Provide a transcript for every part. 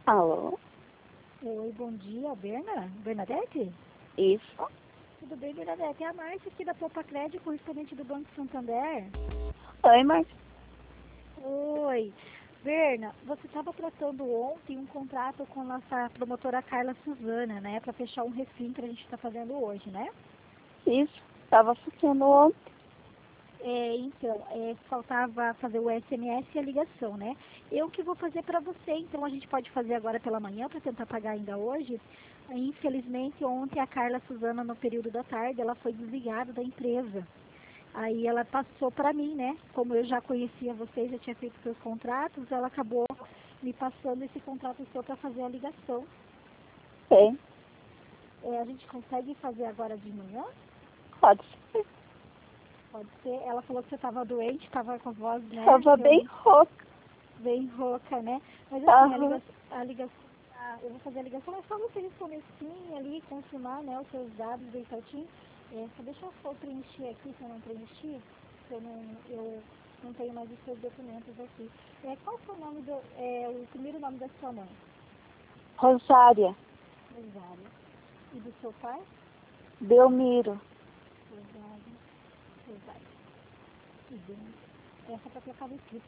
Alô? Oi, bom dia, Bernadette? Isso? Tudo bem, Bernadette? É a Márcia aqui da Popa Crédito, correspondente do Banco Santander. Oi, Márcia. Oi. Berna, você estava tratando ontem um contrato com nossa promotora Carla Suzana, né? Para fechar um refim que a gente está fazendo hoje, né? Isso. Tava fazendo ontem. Então, faltava fazer o SMS e a ligação, né? Eu que vou fazer para você, então a gente pode fazer agora pela manhã para tentar pagar ainda hoje. Infelizmente, ontem a Carla Suzana, no período da tarde, ela foi desligada da empresa. Aí ela passou para mim, né? Como eu já conhecia vocês, já tinha feito seus contratos, ela acabou me passando esse contrato seu para fazer a ligação. Tem. A gente consegue fazer agora de manhã? Pode ser. Pode ser. Ela falou que você estava doente, estava com a voz, né? Tava bem rouca. Bem rouca, né? Mas assim, Aham. eu vou fazer a ligação, é só você responder sim ali, confirmar, né, os seus dados bem certinho. Só deixa eu só preencher aqui, se eu não preenchi, se eu não tenho mais os seus documentos aqui. Qual foi o nome o primeiro nome da sua mãe? Rosária. Rosário. E do seu pai? Belmiro. Rosário. Rosário. E bem, essa para colocar no script.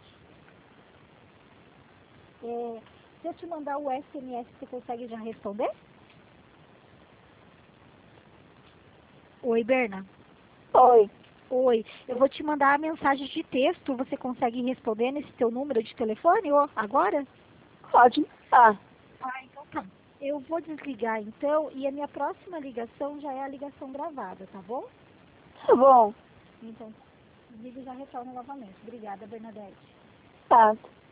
Se eu te mandar o SMS, você consegue já responder? Oi, Berna. Oi. Oi, eu vou te mandar a mensagem de texto, você consegue responder nesse teu número de telefone agora? Pode mandar. Então tá. Eu vou desligar então e a minha próxima ligação já é a ligação gravada, tá bom? Tá bom. Então, desligo e já retorno novamente. Obrigada, Bernadette. Tá.